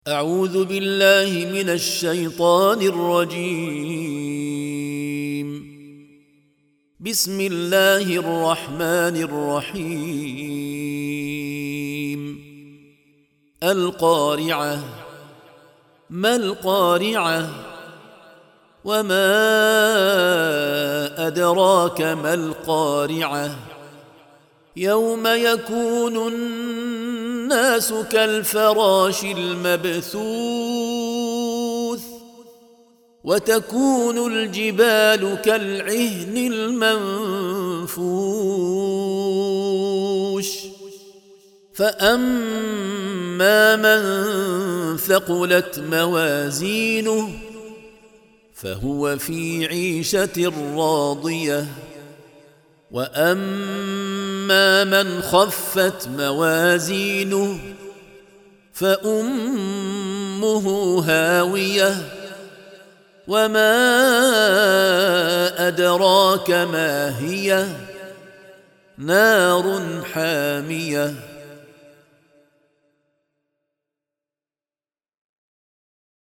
أعوذ بالله من الشيطان الرجيم. بسم الله الرحمن الرحيم. القارعة. ما القارعة؟ وما أدراك ما القارعة؟ يوم يكون الناس كالفراش المبثوث وتكون الجبال كالعهن المنفوش فأما من ثقلت موازينه فهو في عيشة راضية وأما من خفت موازينه فأمه هاوية وما أدراك ما هي نار حامية